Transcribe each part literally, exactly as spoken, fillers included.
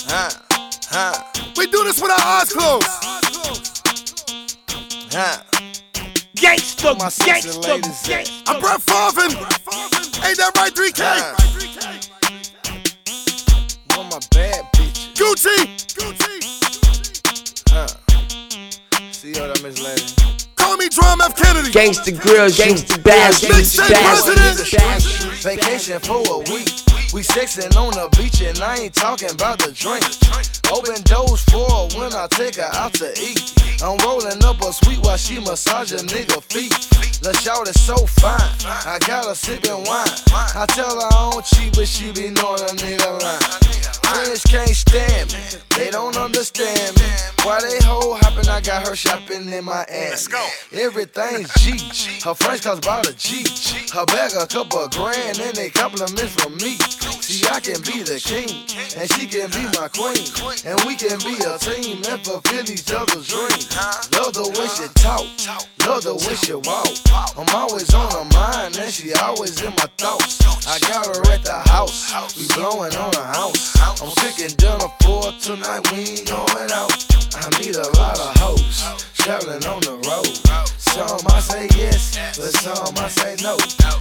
Huh, huh. We do this with our eyes closed. Huh. Gangsta, My sexy gangsta, ladies. gangsta. I'm Brett Favre. Ain't that right, three K? Huh. One of my bad bitches. Gucci. Huh. See you that Miss Lady. Call me Drum F. Kennedy. Gangsta grills, gangsta bass, Mixtape gangsta bass. president. Vacation for a week. We sexin' on the beach and I ain't talking about the drink. Open doors for her when I take her out to eat. I'm rolling up a sweet while she massage a nigga feet. La shawty so fine, I got her sippin' wine. I tell her I don't cheat, but she be knowin' a nigga lying. Friends can't stand me, they don't understand me. Why they hoe hoppin', I got her shopping in my ass. Everything's G, her friends cost about a G. Her bag a couple grand and they compliments from me. See, I can be the king, and she can be my queen. And we can be a team and fulfill each other's dreams. Love the way she talk, love the way she walk. I'm always on her mind and she always in my thoughts. I got her at the house, we blowing on her house. I'm cooking dinner for her tonight, we ain't going out. I meet a lot of hoes, traveling on the road. Some I say yes, but some I say no.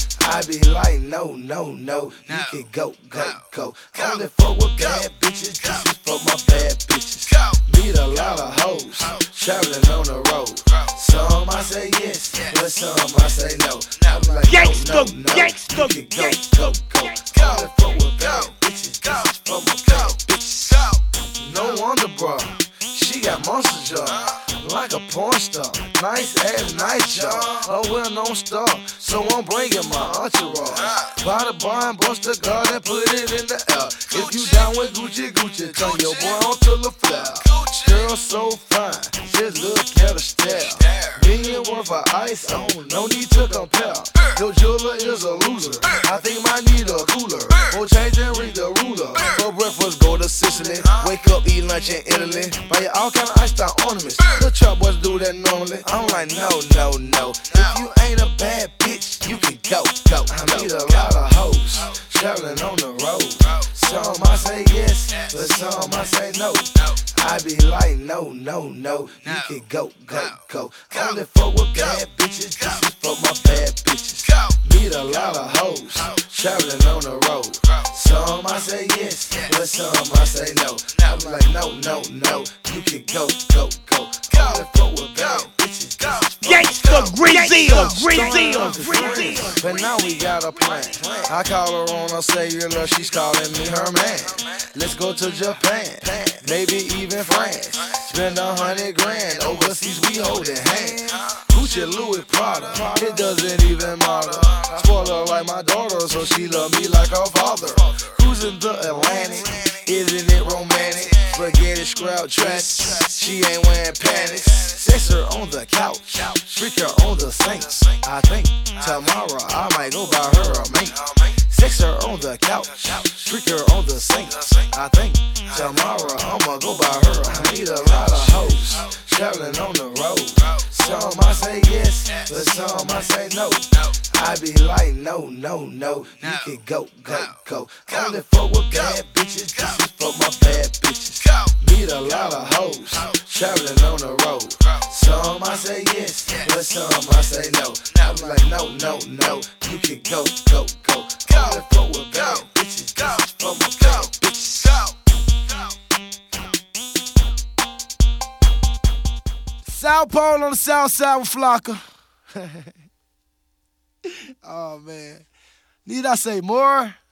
I be like, no, no, no, you can go, go, go. Only fuck with bad bitches, this is for my bad bitches. Meet a lot of hoes, traveling on the road. Some I say yes, but some I say no. I be like, no, no, no, you can go, go, go. Only fuck with bad bitches, this is for my bad bitches. No wonder, bro, she got monster jaw. Like a porn star, nice ass, nice jaw. A well-known star, so I'm bringing my entourage. Buy the bar and bust the guard and put it in the air. If you down with Gucci, Gucci, turn your boy on to the floor. Girl so fine, just look at her stare. Million worth of ice on, no need to compare. Your jeweler is a loser, I think might need a cooler. Or change and read the ruler. For breakfast, go to Sicily. Wake up, eat lunch in Italy. Buy you all kind of iced out ornaments. The trap boys do that normally. I'm like, no, no, no. If you ain't a bad bitch, you can go, go. I meet a lot of hoes, traveling on the road. Some I say yes, but some I say no. I be like, no, no, no, you can go, go, go. Only fuck with bad bitches, this is for my bad bitches. Meet a lot of hoes, traveling on the road. Some I say yes, but some I say no. I be like, no, no, no, you can go, go, go. Only fuck with bad bitches, Gangsta, Grizzle, Grizzle, Grizzle. but now we got a plan. I call her on her cellular, she's calling me her man. Let's go to Japan, maybe even France. Spend a hundred grand, overseas we holding hands. Gucci, Louis, Prada, it doesn't even matter. Spoil her like my daughter, so she love me like her father. Cruising the Atlantic, isn't it romantic? Spaghetti scrap dress, she ain't wearing panties. Sex her on the couch, freak her on the Saints. I think tomorrow I might go buy her a mate. Sex her on the couch, freak her on the Saints. I think tomorrow I'ma go buy her. I need a lot of hoes, traveling on the road. Some I say yes, but some I say no. I be like, no, no, no, you can go, go, go. Only fuck with bad bitches, this is for my bad bitches. Meet a lot of hoes, traveling on the road. Some I say yes, but some I say no. I be like, no, no, no, you can go, go, go. Only fuck with bad bitches, this is for my bad bitches. South Pole on the south side with Flocka. Oh, man. Need I say more?